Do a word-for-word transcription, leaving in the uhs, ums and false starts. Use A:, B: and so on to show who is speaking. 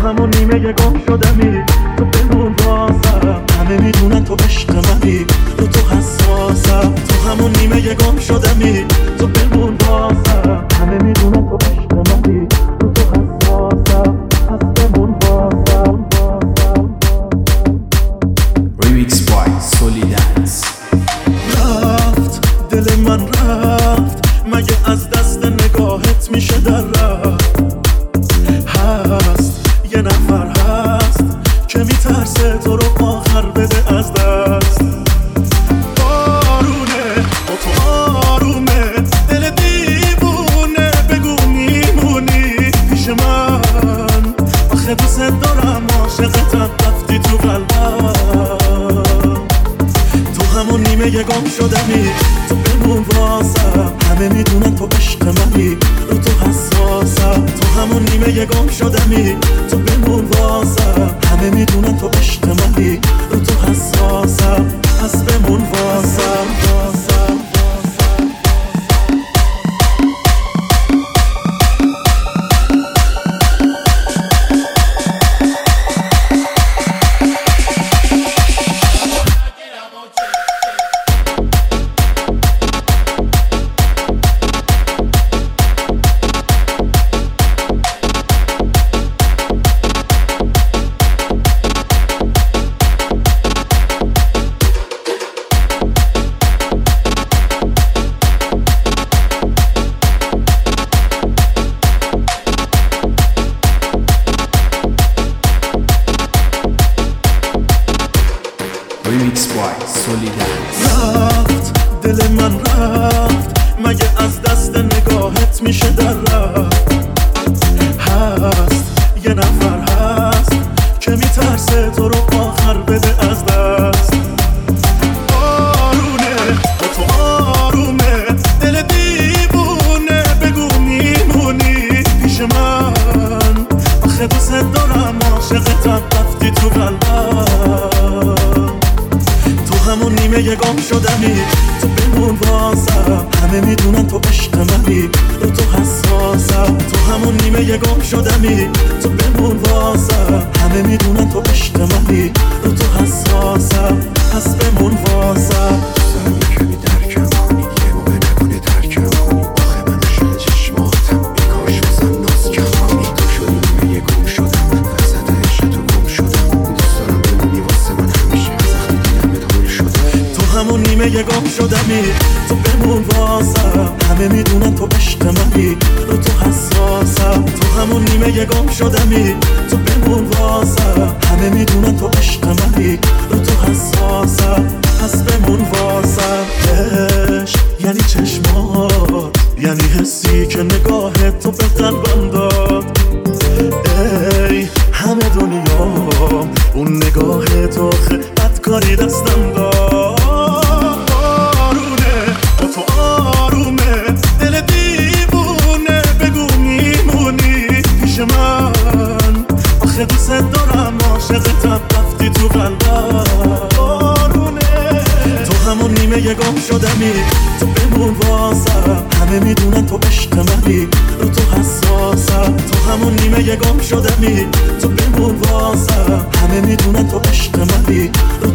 A: همون نیمه گم شدمی، تو بمون واسم. همه میدونن تو عشق منی، رو تو حساسم. تو همون نیمه گم شدمی، تو بمون واسم. همه میدونن تو عشق منی، رو تو حساسم. پس بمون واسم.
B: Remix by Solidance.
A: رفت دل من رفت، مگه از دست نگاهت میشه در رفت؟ هست یه نفر هست که میترسه تو رو آخر بده از دست. بارونه با تو آرومه، دل دیوونه، بگو میمونی پیش من. آخه دوست دارم، عاشقتم، رفتی تو قلبم. تو همون نیمه گم شدمی، تو بمون واسم. همه میدونن تو عشق منی، رو تو حساسم. تو همون نیمه گم شدمی، تو بمون واسم. همه میدونن تو عشق منی، رو تو حساسم. پس بمون واسم.
B: Remix by Solidance.
A: رفت دل من رفت، مگه از دست نگاهت میشه در رفت؟ هست یه نفر هست که میترسه تو رو آخر بده از دست. بارونه با تو آرومه، دل دیوونه، بگو میمونی پیش من. آخه دوست دارم، عاشقتم، رفتی تو قلبم. تو همون نیمه گم شدمی، تو بمون واسم. همه میدونن تو عشق منی، رو تو حساسم. تو همون نیمه گم شدمی، تو بمون واسم. همه میدونن تو عشق منی، رو تو حساسم. پس بمون واسم.
C: سر میکنی درکم کنی، یه موقع نکنه ترکم کنی. آخه من عاشق چشماتم، بیکاش بزن ناز کم کنی. تو شدی نیمه گم شدم، وسط عشق تو گم شدم. دوست دارم بمونی واسه من همیشه، از وقتی دیدمت هول شدم.
A: تو همون نیمه گم شدمی، تو بمون واسم. همه میدونن تو عشق منی، رو تو حساسم. تو همون نیمه گم شدمی، تو بمون واسم. همه میدونن تو عشق منی، رو تو حساسم. پس بمون واسم. عشق یعنی چشمات، یعنی حسی که نگاهت تو به قلبم داد. ای همه دنیا اون نگاه تو، آخه بدکاری دستم داد. بارونه با تو آرومه، دل دیوونه، بگو میمونی پیش من. آخه دوست دارم، عاشقتم، رفتی تو قلبم. بارونه تو همون نیمه گم شدمی، تو بمون واسم. همه میدونن تو عشق منی، رو تو حساسم. تو همون نیمه گم شدمی، تو بمون واسم. همه میدونن تو عشق منی،